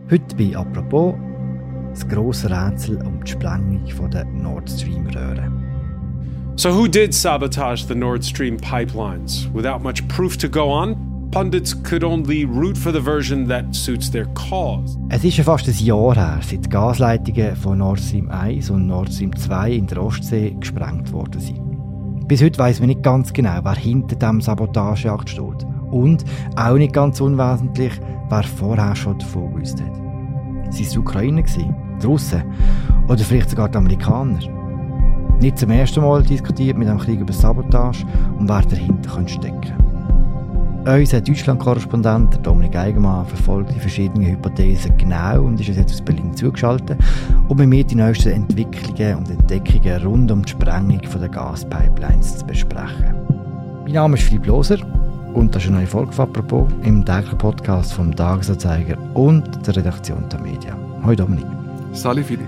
Heute bei «Apropos» das grosse Rätsel um die Sprengung der Nord Stream-Röhre. So who did sabotage the Nord Stream pipelines? Without much proof to go on, pundits could only root for the version that suits their cause. Es ist schon fast ein Jahr her, seit die Gasleitungen von Nord Stream 1 und Nord Stream 2 in der Ostsee gesprengt worden sind. Bis heute weiss man nicht ganz genau, wer hinter diesem Sabotageakt steht. Und, auch nicht ganz unwesentlich, wer vorher schon davon gewusst hat. Sind es die Ukrainer, die Russen oder vielleicht sogar die Amerikaner? Nicht zum ersten Mal diskutiert mit dem Krieg über Sabotage und wer dahinter stecken könnte. Unser Deutschland-Korrespondent Dominik Eigenmann verfolgt die verschiedenen Hypothesen genau und ist jetzt aus Berlin zugeschaltet, um mit mir die neuesten Entwicklungen und Entdeckungen rund um die Sprengung der Gaspipelines zu besprechen. Mein Name ist Philipp Loser und das ist eine neue Folge von «Apropos» im täglichen Podcast vom «Tagesanzeiger» und der Redaktion der Medien. Hallo Dominik. Salut Philipp.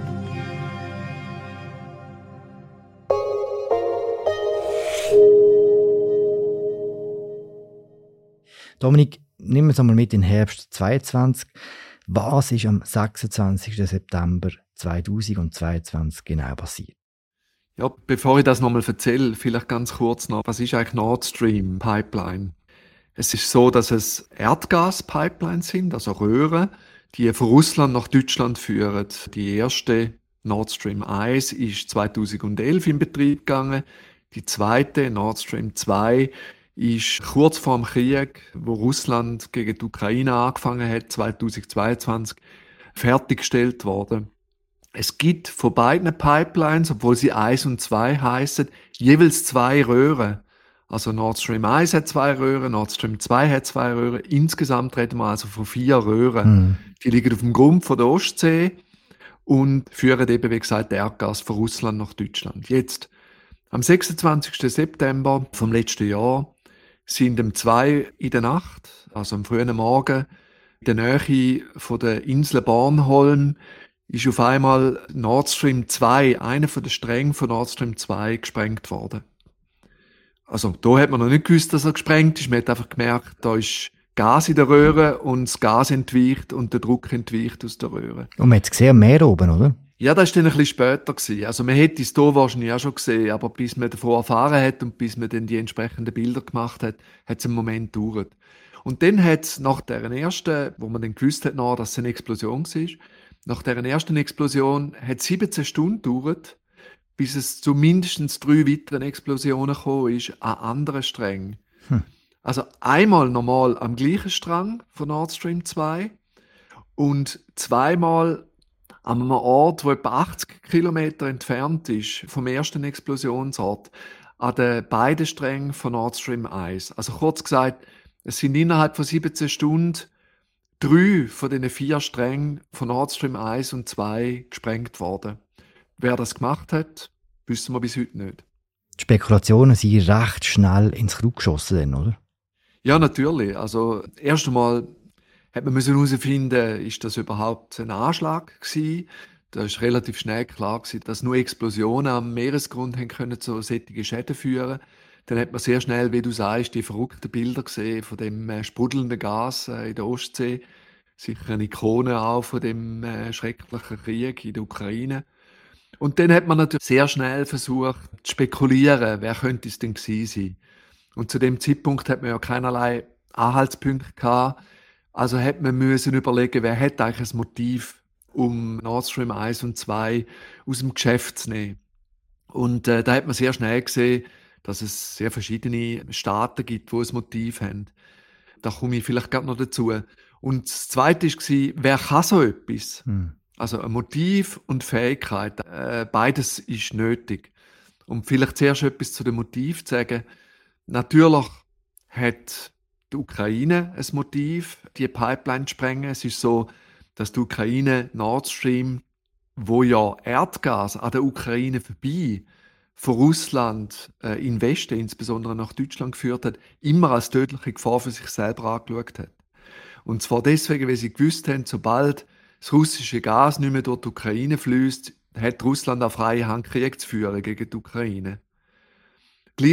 Dominik, nimm uns einmal mit in den Herbst 2022. Was ist am 26. September 2022 genau passiert? Ja, bevor ich das nochmal erzähle, vielleicht ganz kurz noch, was ist eigentlich Nord Stream Pipeline? Es ist so, dass es Erdgaspipelines sind, also Röhren, die von Russland nach Deutschland führen. Die erste Nord Stream 1 ist 2011 in Betrieb gegangen. Die zweite, Nord Stream 2, ist kurz vor dem Krieg, wo Russland gegen die Ukraine angefangen hat, 2022, fertiggestellt worden. Es gibt von beiden Pipelines, obwohl sie 1 und 2 heissen, jeweils 2 Röhren. Also Nord Stream 1 hat 2 Röhren, Nord Stream 2 hat 2 Röhren. Insgesamt reden wir also von 4 Röhren. Die liegen auf dem Grund von der Ostsee und führen eben, wie gesagt, Erdgas von Russland nach Deutschland. Jetzt, am 26. September vom letzten Jahr, sind um 2 in der Nacht, also am frühen Morgen, in der Nähe von der Insel Bornholm, ist auf einmal Nord Stream 2, einer von den Strängen von Nord Stream 2, gesprengt worden. Also, da hat man noch nicht gewusst, dass er gesprengt ist. Man hat einfach gemerkt, da ist Gas in der Röhre und das Gas entweicht und der Druck entweicht aus der Röhre. Und man hat es gesehen am Meer oben, oder? Ja, das war dann ein bisschen später gewesen. Also, man hätte es hier wahrscheinlich auch schon gesehen, aber bis man davon erfahren hat und bis man dann die entsprechenden Bilder gemacht hat, hat es einen Moment gedauert. Und dann hat es nach deren ersten, wo man dann gewusst hat, dass es eine Explosion war, nach deren ersten Explosion hat es 17 Stunden gedauert, bis es zu mindestens 3 weiteren Explosionen gekommen ist an anderen Strängen. Also einmal normal am gleichen Strang von Nord Stream 2 und zweimal an einem Ort, der etwa 80 Kilometer entfernt ist vom ersten Explosionsort, an den beiden Strängen von Nord Stream 1. Also kurz gesagt, es sind innerhalb von 17 Stunden 3 von diesen 4 Strängen von Nord Stream 1 und 2 gesprengt worden. Wer das gemacht hat, wissen wir bis heute nicht. Die Spekulationen sind recht schnell ins Kraut geschossen, oder? Ja, natürlich. Also, erst einmal hat man herausfinden, ist das überhaupt ein Anschlag gewesen? Da ist relativ schnell klar gewesen, dass nur Explosionen am Meeresgrund haben können zu solchen Schäden führen. Dann hat man sehr schnell, wie du sagst, die verrückten Bilder gesehen von dem sprudelnden Gas in der Ostsee. Sicher eine Ikone auch von dem schrecklichen Krieg in der Ukraine. Und dann hat man natürlich sehr schnell versucht zu spekulieren, wer könnte es denn gewesen sein. Und zu dem Zeitpunkt hat man ja keinerlei Anhaltspunkte gehabt. Also hat man müssen überlegen, wer hat eigentlich ein Motiv, um Nord Stream 1 und 2 aus dem Geschäft zu nehmen. Und da hat man sehr schnell gesehen, dass es sehr verschiedene Staaten gibt, die ein Motiv haben. Da komme ich vielleicht gerade noch dazu. Und das Zweite war, wer kann so etwas? Also ein Motiv und Fähigkeit, beides ist nötig. Und vielleicht zuerst etwas zu dem Motiv zu sagen. Natürlich hat die Ukraine ein Motiv, die Pipeline zu sprengen. Es ist so, dass die Ukraine Nord Stream, wo ja Erdgas an der Ukraine vorbei von Russland in den Westen, insbesondere nach Deutschland geführt hat, immer als tödliche Gefahr für sich selber angeschaut hat. Und zwar deswegen, weil sie gewusst haben, sobald das russische Gas nicht mehr durch die Ukraine fließt, hat Russland auch freie Hand, Krieg zu führen gegen die Ukraine.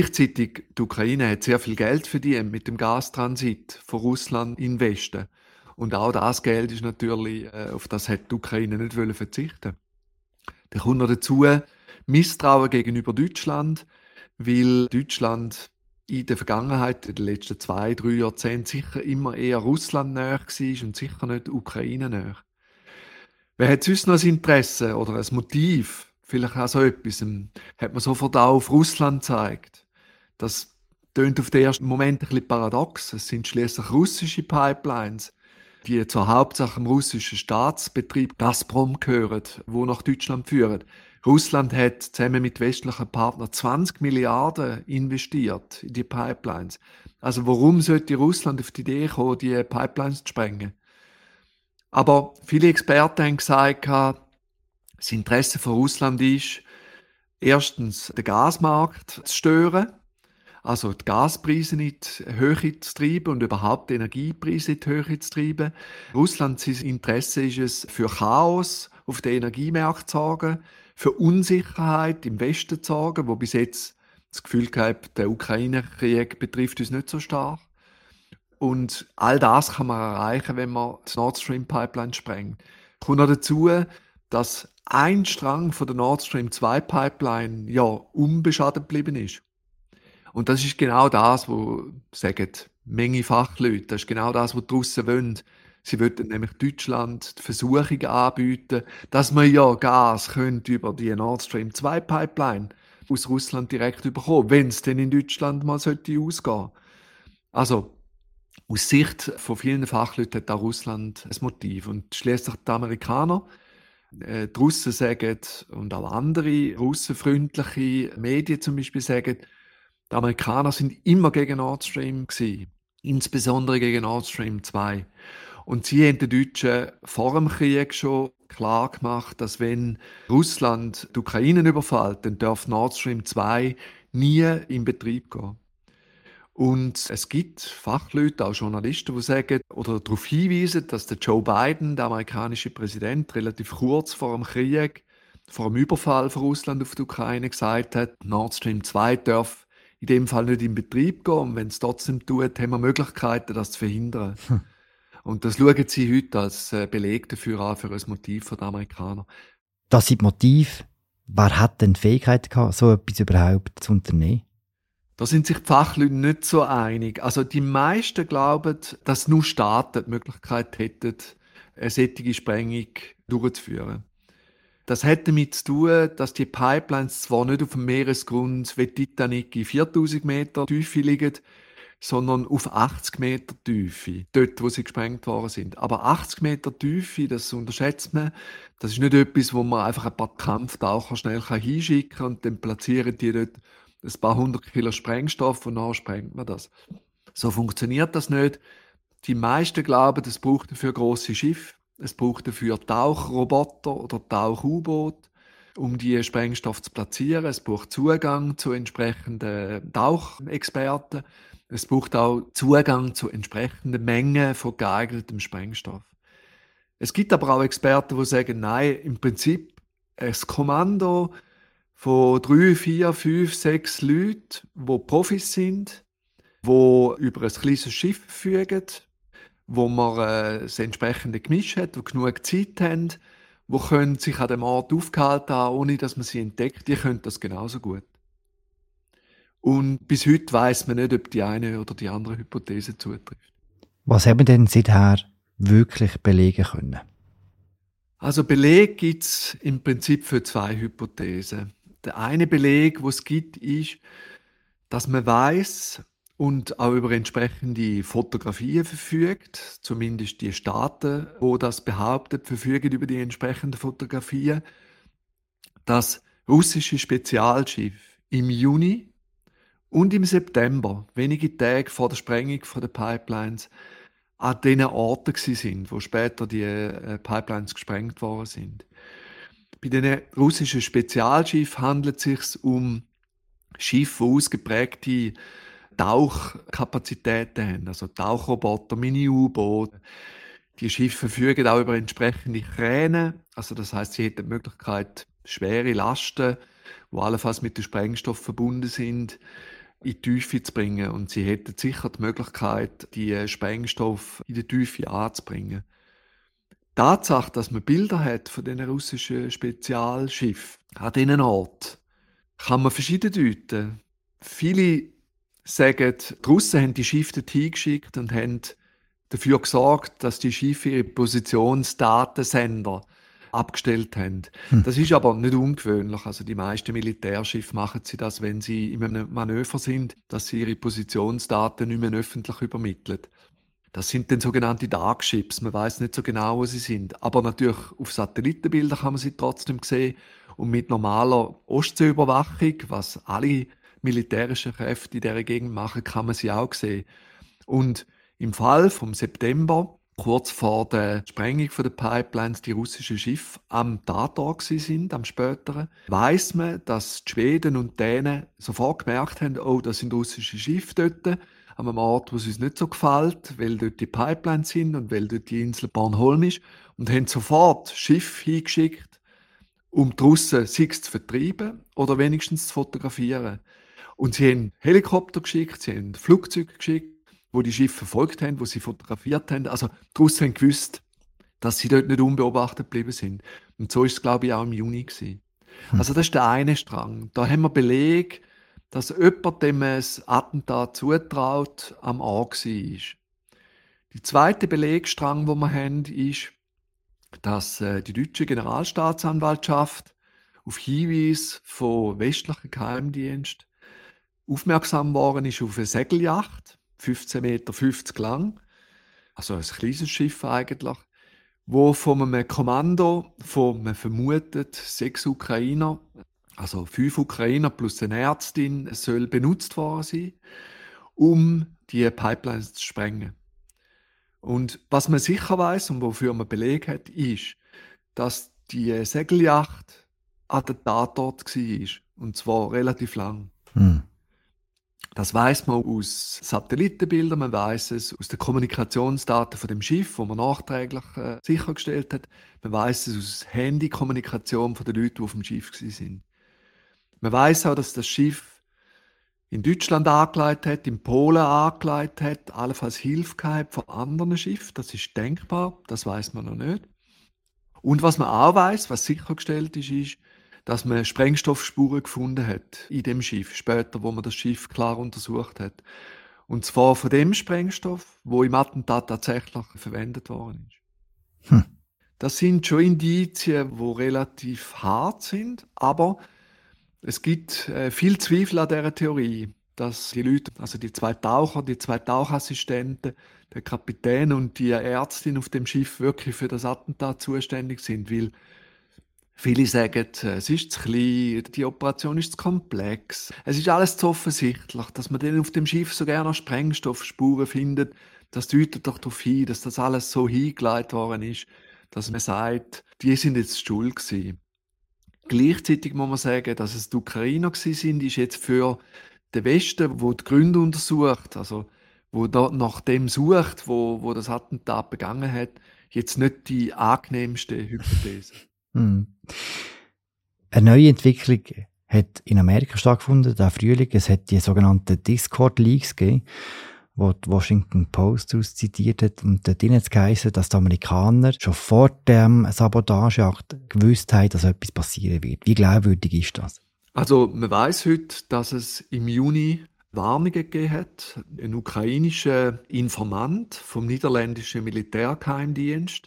Gleichzeitig, die Ukraine hat sehr viel Geld verdient mit dem Gastransit von Russland in den Westen. Und auch das Geld ist natürlich, auf das hat die Ukraine nicht verzichten. Dann kommt noch dazu Misstrauen gegenüber Deutschland, weil Deutschland in der Vergangenheit, in den letzten 2-3 Jahrzehnten, sicher immer eher Russland näher war und sicher nicht Ukraine näher. Wer hat sonst noch ein Interesse oder ein Motiv, vielleicht auch so etwas, hat man sofort auch auf Russland gezeigt. Das tönt auf den ersten Moment ein bisschen paradox. Es sind schließlich russische Pipelines, die zur Hauptsache im russischen Staatsbetrieb Gazprom gehören, wo nach Deutschland führen. Russland hat zusammen mit westlichen Partnern 20 Milliarden investiert in die Pipelines. Also warum sollte Russland auf die Idee kommen, die Pipelines zu sprengen? Aber viele Experten haben gesagt, das Interesse von Russland ist, erstens den Gasmarkt zu stören, also die Gaspreise in die Höhe zu treiben und überhaupt die Energiepreise in die Höhe zu treiben. Russland, sein Interesse ist es, für Chaos auf den Energiemärkten zu sorgen, für Unsicherheit im Westen zu sorgen, wo bis jetzt das Gefühl gehabt, der Ukraine-Krieg betrifft uns nicht so stark. Und all das kann man erreichen, wenn man die Nord Stream Pipeline sprengt. Kommt noch dazu, dass ein Strang von der Nord Stream 2 Pipeline ja unbeschadet geblieben ist. Und das ist genau das, was sagen Menge Fachleute, das ist genau das, was die Russen wollen. Sie wollen nämlich Deutschland die Versuchung anbieten, dass man ja Gas könnte über die Nord Stream 2 Pipeline aus Russland direkt bekommen, wenn es denn in Deutschland mal sollte ausgehen. Also aus Sicht von vielen Fachleuten hat auch Russland ein Motiv. Und schließlich die Amerikaner, die Russen sagen, und auch andere russenfreundliche Medien zum Beispiel sagen, die Amerikaner sind immer gegen Nord Stream gewesen, insbesondere gegen Nord Stream 2. Und sie haben den Deutschen vor dem Krieg schon klar gemacht, dass wenn Russland die Ukraine überfällt, dann darf Nord Stream 2 nie in Betrieb gehen. Und es gibt Fachleute, auch Journalisten, die sagen oder darauf hinweisen, dass der Joe Biden, der amerikanische Präsident, relativ kurz vor dem Krieg, vor dem Überfall von Russland auf die Ukraine gesagt hat, Nord Stream 2 darf in dem Fall nicht in Betrieb gehen. Und wenn es trotzdem tut, haben wir Möglichkeiten, das zu verhindern. Und das schauen sie heute als Beleg dafür an, für ein Motiv der Amerikaner. Das sind die Motive. Wer hat denn die Fähigkeit gehabt, so etwas überhaupt zu unternehmen? Da sind sich die Fachleute nicht so einig. Also die meisten glauben, dass nur Staaten die Möglichkeit hätten, eine solche Sprengung durchzuführen. Das hat damit zu tun, dass die Pipelines zwar nicht auf dem Meeresgrund wie Titanic in 4000 Meter Tiefe liegen, sondern auf 80 Meter Tiefe, dort, wo sie gesprengt worden sind. Aber 80 Meter Tiefe, das unterschätzt man, das ist nicht etwas, wo man einfach ein paar Kampftaucher schnell hinschicken kann und dann platzieren die dort ein paar 100 Kilo Sprengstoff und dann sprengt man das. So funktioniert das nicht. Die meisten glauben, es braucht dafür grosse Schiffe, es braucht dafür Tauchroboter oder Tauch-U-Boote, um die Sprengstoff zu platzieren. Es braucht Zugang zu entsprechenden Tauchexperten. Es braucht auch Zugang zu entsprechenden Mengen von geeignetem Sprengstoff. Es gibt aber auch Experten, die sagen, nein, im Prinzip ein Kommando von 3, 4, 5, 6 Leuten, die Profis sind, die über ein kleines Schiff verfügen, wo man das entsprechende Gemisch hat, die genug Zeit haben, die können sich an dem Ort aufgehalten haben, ohne dass man sie entdeckt. Die können das genauso gut. Und bis heute weiss man nicht, ob die eine oder die andere Hypothese zutrifft. Was haben wir denn seither wirklich belegen können? Also Beleg gibt es im Prinzip für 2 Hypothesen. Der eine Beleg, den es gibt, ist, dass man weiss und auch über entsprechende Fotografien verfügt, zumindest die Staaten, wo das behauptet, verfügen über die entsprechenden Fotografien, dass russische Spezialschiffe im Juni und im September, wenige Tage vor der Sprengung der Pipelines, an den Orten sind, wo später die Pipelines gesprengt worden sind. Bei den russischen Spezialschiffen handelt es sich um Schiffe, die ausgeprägte Tauchkapazitäten haben, also Tauchroboter, Mini-U-Boote. Die Schiffe verfügen auch über entsprechende Kräne, also das heißt, sie hätten die Möglichkeit, schwere Lasten, die allenfalls mit dem Sprengstoff verbunden sind, in die Tiefe zu bringen. Und sie hätten sicher die Möglichkeit, die Sprengstoff in die Tiefe anzubringen. Die Tatsache, dass man Bilder hat von diesen russischen Spezialschiffen an diesen Ort, kann man verschieden deuten. Viele sagen, die Russen haben die Schiffe dorthin geschickt und haben dafür gesorgt, dass die Schiffe ihre Positionsdatensender abgestellt haben. Das ist aber nicht ungewöhnlich. Also die meisten Militärschiffe machen sie das, wenn sie in einem Manöver sind, dass sie ihre Positionsdaten nicht mehr öffentlich übermitteln. Das sind dann sogenannte Dark Ships. Man weiß nicht so genau, wo sie sind. Aber natürlich auf Satellitenbildern kann man sie trotzdem sehen. Und mit normaler Ostseeüberwachung, was alle militärischen Kräfte in dieser Gegend machen, kann man sie auch sehen. Und im Fall vom September, kurz vor der Sprengung der Pipelines, die russischen Schiffe am Tatort sind, am späteren, weiss man, dass die Schweden und Dänen sofort gemerkt haben, oh, das sind russische Schiffe dort, an einem Ort, wo es uns nicht so gefällt, weil dort die Pipelines sind und weil dort die Insel Bornholm ist, und haben sofort Schiffe hingeschickt, um die Russen sei es zu vertreiben oder wenigstens zu fotografieren. Und sie haben Helikopter geschickt, sie haben Flugzeuge geschickt, wo die Schiffe verfolgt haben, wo sie fotografiert haben. Also die Russen haben gewusst, dass sie dort nicht unbeobachtet geblieben sind. Und so ist es, glaube ich, auch im Juni gewesen. Also das ist der eine Strang. Da haben wir Beleg, dass jemand, dem man das Attentat zutraut, am Ort war. Der zweite Belegstrang, den wir haben, ist, dass die deutsche Generalstaatsanwaltschaft auf Hinweis von westlichen Geheimdiensten aufmerksam geworden ist auf eine Segelyacht, 15,50 Meter lang, also ein kleines Schiff eigentlich, wo von einem Kommando von, man vermutet, 6 Ukrainer, also 5 Ukrainer plus eine Ärztin, soll benutzt worden sein, um die Pipelines zu sprengen. Und was man sicher weiß und wofür man Beleg hat, ist, dass die Segelyacht an der Tatort war. Und zwar relativ lang. Das weiß man aus Satellitenbildern, man weiß es aus den Kommunikationsdaten von dem Schiff, wo man nachträglich sichergestellt hat. Man weiß es aus Handykommunikation von den Leuten, die auf dem Schiff waren. Man weiß auch, dass das Schiff in Deutschland angelegt hat, in Polen angelegt hat, allenfalls Hilfe gehabt von anderen Schiffen. Das ist denkbar, das weiß man noch nicht. Und was man auch weiß, was sichergestellt ist, ist, dass man Sprengstoffspuren gefunden hat in dem Schiff, später, wo man das Schiff klar untersucht hat. Und zwar von dem Sprengstoff, wo im Attentat tatsächlich verwendet worden ist. Das sind schon Indizien, die relativ hart sind, aber es gibt viel Zweifel an dieser Theorie, dass die Leute, also die zwei Taucher, die 2 Tauchassistenten, der Kapitän und die Ärztin auf dem Schiff wirklich für das Attentat zuständig sind, weil viele sagen, es ist zu klein, die Operation ist zu komplex. Es ist alles zu offensichtlich, dass man dann auf dem Schiff so gerne Sprengstoffspuren findet. Das deutet doch darauf hin, dass das alles so hingelegt worden ist, dass man sagt, die sind jetzt schuld gewesen. Gleichzeitig muss man sagen, dass es die Ukrainer sind, ist jetzt für den Westen, wo die Gründe untersucht, also wo da nach dem sucht, wo das Attentat begangen hat, jetzt nicht die angenehmste Hypothese. Eine neue Entwicklung hat in Amerika stattgefunden, der Frühling. Es hat die sogenannten Discord-Leaks gegeben, wo die Washington Post daraus zitiert hat. Und dort hat es geheißen, dass die Amerikaner schon vor dem Sabotageakt gewusst haben, dass etwas passieren wird. Wie glaubwürdig ist das? Also man weiss heute, dass es im Juni Warnungen gegeben hat. Ein ukrainischer Informant vom niederländischen Militärgeheimdienst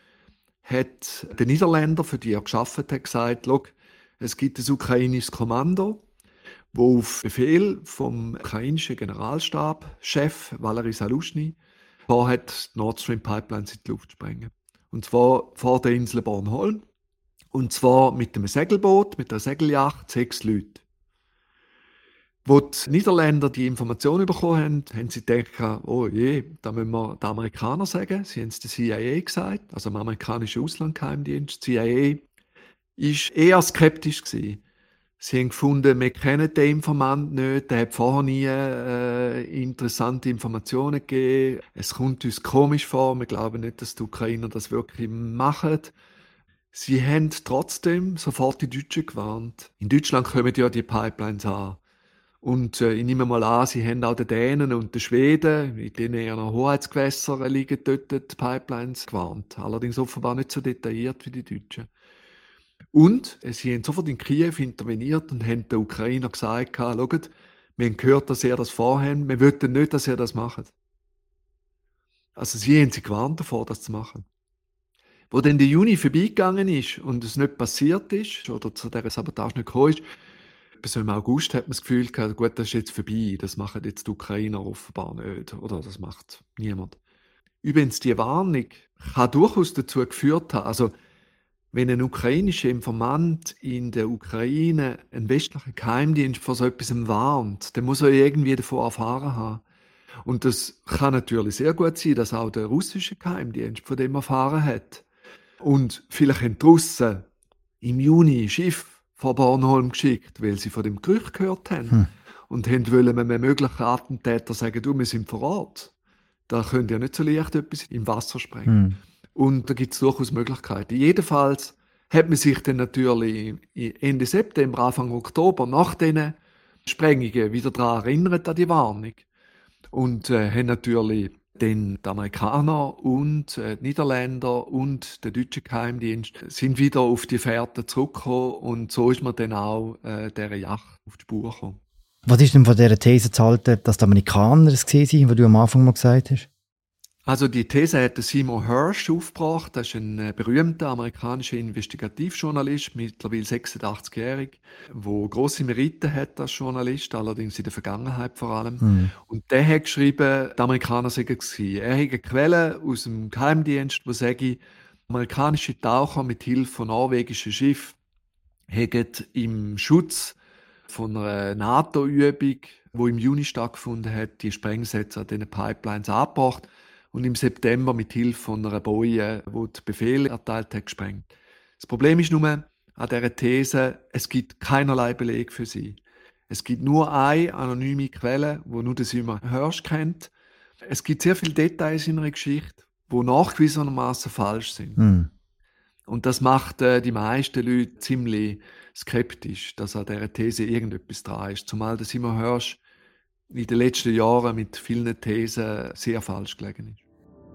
hat den Niederländern, für die er gearbeitet hat, gesagt, schau, es gibt ein ukrainisches Kommando, wo auf Befehl vom ukrainischen Generalstabschef Valery Salushny vorhat, die Nord Stream Pipelines in die Luft zu sprengen. Und zwar vor der Insel Bornholm. Und zwar mit einem Segelboot, mit einer Segelyacht, 6 Leute. Als die Niederländer die Information bekommen haben, haben sie gedacht, oh je, da müssen wir den Amerikanern sagen. Sie haben es der CIA gesagt, also dem amerikanischen Auslandgeheimdienst. Die CIA war eher skeptisch gewesen. Sie haben gefunden, wir kennen den Informant nicht, der hat vorher nie interessante Informationen gegeben. Es kommt uns komisch vor, wir glauben nicht, dass die Ukrainer das wirklich machen. Sie haben trotzdem sofort die Deutschen gewarnt. In Deutschland kommen ja die Pipelines an. Und ich nehme mal an, sie haben auch den Dänen und den Schweden, in denen eher noch Hoheitsgewässer liegen, dort die Pipelines gewarnt. Allerdings offenbar nicht so detailliert wie die Deutschen. Und sie haben sofort in Kiew interveniert und haben den Ukrainer gesagt, schaut, wir haben gehört, dass ihr das vorhabt, wir wollten nicht, dass ihr das macht. Also sie haben sie gewarnt davor, das zu machen. Wo dann der Juni vorbeigegangen ist und es nicht passiert ist, oder zu dieser Sabotage nicht gekommen ist, bis im August hat man das Gefühl gehabt, gut, das ist jetzt vorbei, das machen jetzt die Ukrainer offenbar nicht, oder das macht niemand. Übrigens, die Warnung kann durchaus dazu geführt haben, also wenn ein ukrainischer Informant in der Ukraine einen westlichen Geheimdienst vor so etwas warnt, dann muss er irgendwie davon erfahren haben. Und das kann natürlich sehr gut sein, dass auch der russische Geheimdienst von dem erfahren hat. Und vielleicht haben die Russen im Juni Schiff von Bornholm geschickt, weil sie von dem Gerücht gehört haben. Und wollen einem möglichen Attentäter sagen, du, wir sind vor Ort. Da könnt ihr nicht so leicht etwas im Wasser sprengen. Und da gibt es durchaus Möglichkeiten. Jedenfalls hat man sich dann natürlich Ende September, Anfang Oktober nach diesen Sprengungen wieder daran erinnert, an die Warnung. Und haben natürlich dann die Amerikaner und die Niederländer und der deutsche Geheimdienst sind wieder auf die Fährte zurückgekommen und so ist man dann auch dieser Yacht auf die Spur gekommen. Was ist denn von dieser These zu halten, dass die Amerikaner es gewesen sind, was du am Anfang mal gesagt hast? Also die These hat Seymour Hersh aufgebracht. Das ist ein berühmter amerikanischer Investigativjournalist, mittlerweile 86-jährig, der grosse Meriten hat als Journalist, allerdings in der Vergangenheit vor allem. Und der hat geschrieben, die Amerikaner seien es gewesen. Er hat eine Quelle aus dem Geheimdienst, die sagt, amerikanische Taucher mit Hilfe von norwegischen Schiffen haben im Schutz von einer NATO-Übung, die im Juni stattgefunden hat, die Sprengsätze an diesen Pipelines angebracht und im September mit Hilfe von einer Boje, die die Befehle erteilt hat, gesprengt. Das Problem ist nur an dieser These, es gibt keinerlei Beleg für sie. Es gibt nur eine anonyme Quelle, die nur der Seymour Hersh kennt. Es gibt sehr viele Details in einer Geschichte, die nachgewiesenermaßen falsch sind. Und das macht die meisten Leute ziemlich skeptisch, dass an dieser These irgendetwas dran ist. Zumal der Seymour Hersh in den letzten Jahren mit vielen Thesen sehr falsch gelegen ist.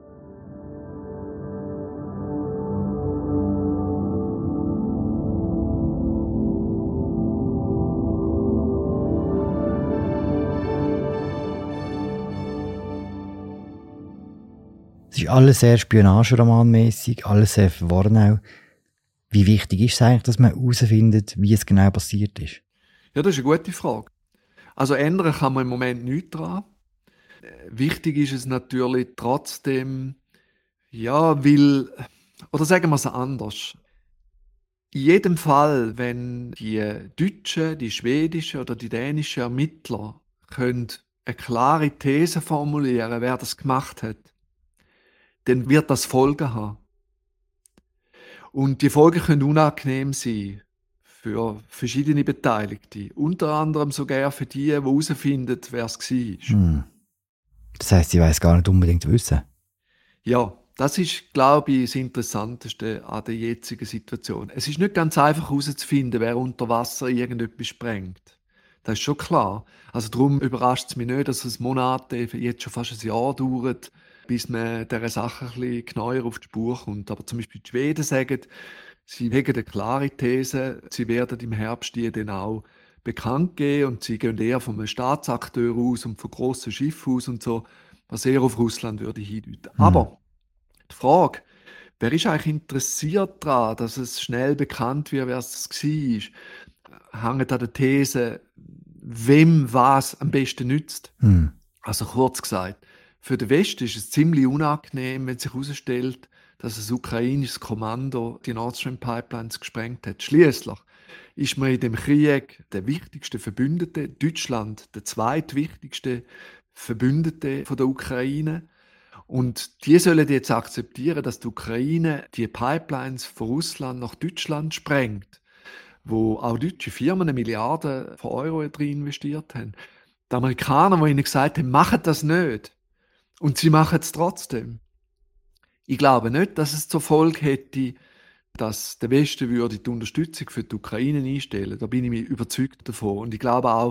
Es ist alles sehr spionageromanmäßig, alles sehr verworren auch. Wie wichtig ist es eigentlich, dass man herausfindet, wie es genau passiert ist? Ja, das ist eine gute Frage. Also ändern kann man im Moment nichts daran. Wichtig ist es natürlich trotzdem, ja, weil, oder sagen wir es anders. In jedem Fall, wenn die deutschen, die schwedischen oder die dänischen Ermittler können eine klare These formulieren, wer das gemacht hat, dann wird das Folgen haben. Und die Folgen können unangenehm sein für verschiedene Beteiligte. Unter anderem sogar für die herausfinden, wer es war. Das heisst, sie weiss gar nicht unbedingt wissen. Ja, das ist, glaube ich, das Interessanteste an der jetzigen Situation. Es ist nicht ganz einfach herauszufinden, wer unter Wasser irgendetwas sprengt. Das ist schon klar. Also darum überrascht es mich nicht, dass es Monate, jetzt schon fast ein Jahr dauert, bis man dieser Sache ein bisschen genauer auf die Spur kommt. Aber zum Beispiel die Schweden sagen, sie haben eine klare These, sie werden im Herbst die dann auch bekannt geben und sie gehen eher von einem Staatsakteur aus und von grossen Schiffen aus und so, was eher auf Russland würde hindeuten. Aber die Frage, wer ist eigentlich interessiert daran, dass es schnell bekannt wird, wer es war, hängt an der These, wem was am besten nützt. Also kurz gesagt, für den Westen ist es ziemlich unangenehm, wenn sich herausstellt, dass ein ukrainisches Kommando die Nord Stream Pipelines gesprengt hat. Schliesslich ist man in dem Krieg der wichtigste Verbündete, Deutschland der zweitwichtigste Verbündete von der Ukraine. Und die sollen jetzt akzeptieren, dass die Ukraine die Pipelines von Russland nach Deutschland sprengt, wo auch deutsche Firmen Milliarden von Euro drin investiert haben. Die Amerikaner, die ihnen gesagt haben, machen das nicht. Und sie machen es trotzdem. Ich glaube nicht, dass es zur Folge hätte, dass der Westen würde die Unterstützung für die Ukraine einstellen. Da bin ich mir überzeugt davon. Und ich glaube auch,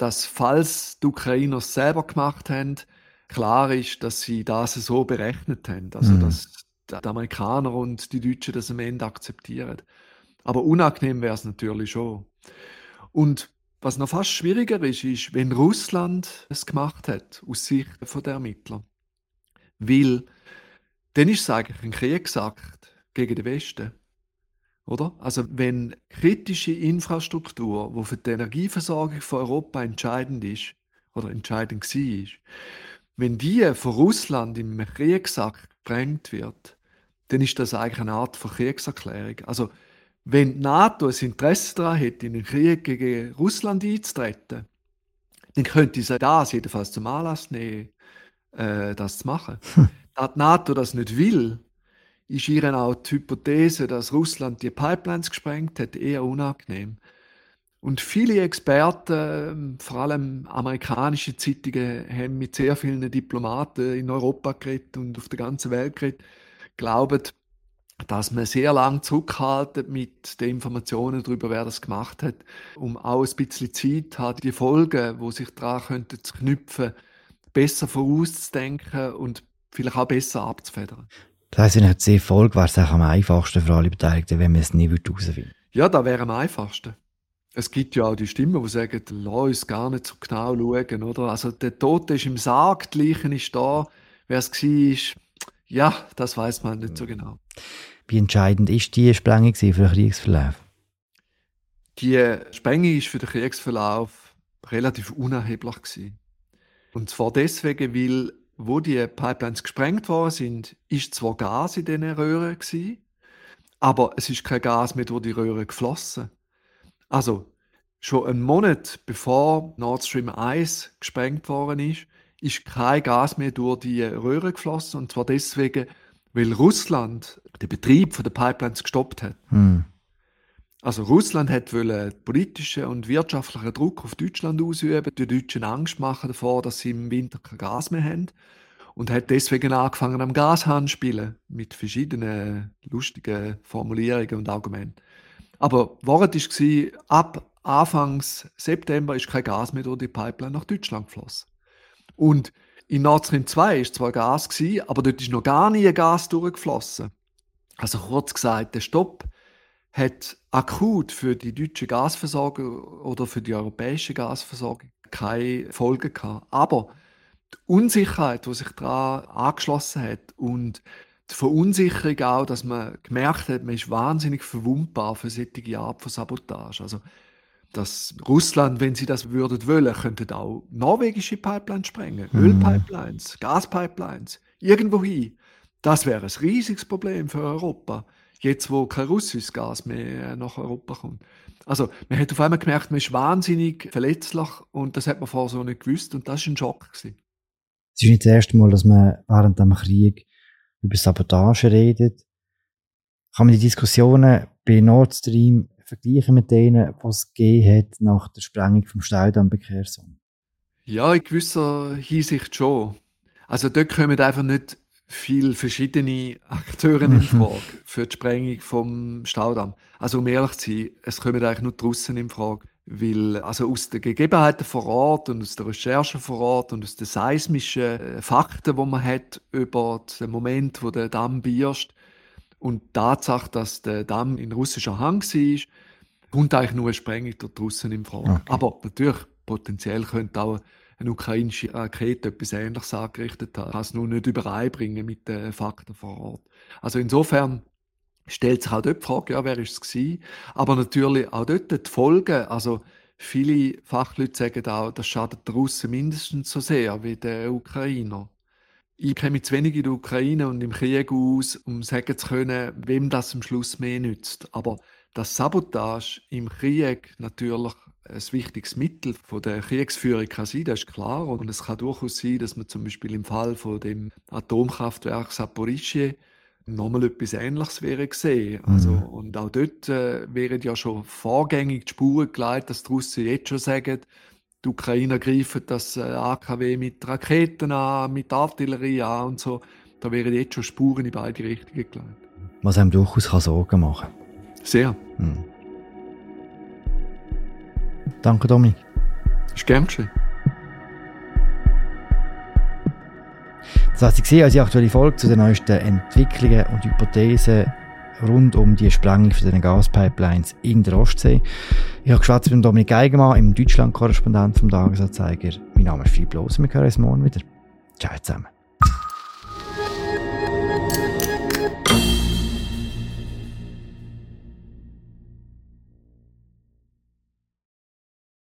dass, falls die Ukrainer es selber gemacht haben, klar ist, dass sie das so berechnet haben. Also, dass die Amerikaner und die Deutschen das am Ende akzeptieren. Aber unangenehm wäre es natürlich schon. Und was noch fast schwieriger ist, wenn Russland es gemacht hat, aus Sicht der Ermittler. Weil dann ist es eigentlich ein Kriegsakt gegen den Westen. Oder? Also wenn kritische Infrastruktur, die für die Energieversorgung von Europa entscheidend ist, oder entscheidend war, wenn die von Russland im Kriegsakt gesprengt wird, dann ist das eigentlich eine Art von Kriegserklärung. Also wenn die NATO ein Interesse daran hätte, in einen Krieg gegen Russland einzutreten, dann könnte sie das jedenfalls zum Anlass nehmen, das zu machen. Da die NATO das nicht will, ist ihr auch die Hypothese, dass Russland die Pipelines gesprengt hat, eher unangenehm. Und viele Experten, vor allem amerikanische Zeitungen, haben mit sehr vielen Diplomaten in Europa geredet und auf der ganzen Welt geredet, glauben, dass man sehr lange zurückhaltet mit den Informationen darüber, wer das gemacht hat, um auch ein bisschen Zeit zu haben, die Folgen, die sich daran zu knüpfen, besser vorauszudenken und vielleicht auch besser abzufedern. Das heisst, wenn die Folge wäre es auch am einfachsten für alle Beteiligten, wenn man es nie herausfinden würde. Ja, das wäre am einfachsten. Es gibt ja auch die Stimmen, die sagen, lass uns gar nicht so genau schauen, oder? Also der Tote ist im Sarg, die Leiche ist da. Wer es war, ja, das weiß man nicht so genau. Wie entscheidend war die Sprengung für den Kriegsverlauf? Die Sprengung war für den Kriegsverlauf relativ unerheblich gewesen. Und zwar deswegen, weil, wo die Pipelines gesprengt worden sind, ist zwar Gas in diesen Röhren gewesen, aber es ist kein Gas mehr durch die Röhre geflossen. Also, schon einen Monat bevor Nord Stream 1 gesprengt worden ist kein Gas mehr durch die Röhre geflossen. Und zwar deswegen, weil Russland den Betrieb der Pipelines gestoppt hat. Also Russland wollte politischen und wirtschaftlichen Druck auf Deutschland ausüben, die Deutschen Angst machen davor, dass sie im Winter kein Gas mehr haben. Und hat deswegen angefangen, am Gashahn zu spielen, mit verschiedenen lustigen Formulierungen und Argumenten. Aber Wort war, ab Anfangs September ist kein Gas mehr durch die Pipeline nach Deutschland geflossen. Und in Nord Stream 2 war zwar Gas, aber dort ist noch gar nie Gas durchgeflossen. Also kurz gesagt, der Stopp hat akut für die deutsche Gasversorgung oder für die europäische Gasversorgung keine Folgen gehabt. Aber die Unsicherheit, die sich daran angeschlossen hat und die Verunsicherung auch, dass man gemerkt hat, man ist wahnsinnig verwundbar für solche Art von Sabotage. Also, dass Russland, wenn sie das würden wollen, könnte auch norwegische Pipelines sprengen, Ölpipelines, Gaspipelines, irgendwo hin. Das wäre ein riesiges Problem für Europa, jetzt wo kein russisches Gas mehr nach Europa kommt. Also man hat auf einmal gemerkt, man ist wahnsinnig verletzlich und das hat man vorher so nicht gewusst und das war ein Schock gewesen. Es ist nicht das erste Mal, dass man während dem Krieg über Sabotage redet. Kann man die Diskussionen bei Nord Stream vergleichen mit denen, die es gegeben hat nach der Sprengung vom Staudamm bei Kherson? Ja, in gewisser Hinsicht schon. Also dort kommen einfach nicht viele verschiedene Akteure in Frage für die Sprengung vom Staudamm. Also um ehrlich zu sein, es kommen eigentlich nur die Russen in Frage. Weil also aus den Gegebenheiten vor Ort und aus der Recherche vor Ort und aus den seismischen Fakten, die man hat über den Moment, wo der Damm birscht und die Tatsache, dass der Damm in russischer Hand war, kommt eigentlich nur eine Sprengung durch die Russen in Frage. Okay. Aber natürlich, potenziell könnte auch eine ukrainische Rakete etwas Ähnliches angerichtet haben. Kann es nur nicht übereinbringen mit den Fakten vor Ort. Also insofern stellt sich auch dort die Frage, ja, wer war es gewesen? Aber natürlich auch dort die Folgen. Also viele Fachleute sagen auch, das schadet den Russen mindestens so sehr wie den Ukrainer. Ich kenne mich zu wenig in der Ukraine und im Krieg aus, um sagen zu können, wem das am Schluss mehr nützt. Aber das Sabotage im Krieg natürlich ein wichtiges Mittel von der Kriegsführung kann sein, das ist klar. Und es kann durchaus sein, dass man zum Beispiel im Fall von dem Atomkraftwerk Saporischschje nochmal etwas Ähnliches wäre gesehen. Also, und auch dort wären ja schon vorgängig die Spuren gelegt, dass die Russen jetzt schon sagen, die Ukrainer greifen das AKW mit Raketen an, mit Artillerie an und so. Da wären jetzt schon Spuren in beide Richtungen gelegt. Was einem durchaus Sorgen machen kann. Sehr. Danke, Dominik. Ist gern geschehen. Das heißt, ich sehe also die aktuelle Folge zu den neuesten Entwicklungen und Hypothesen rund um die Sprengung von den Gaspipelines in der Ostsee. Ich habe geschwätzt mit Dominik Geigermann, im Deutschland-Korrespondent vom Tagesanzeiger. Mein Name ist Philipp Loser, wir hören uns morgen wieder. Ciao zusammen.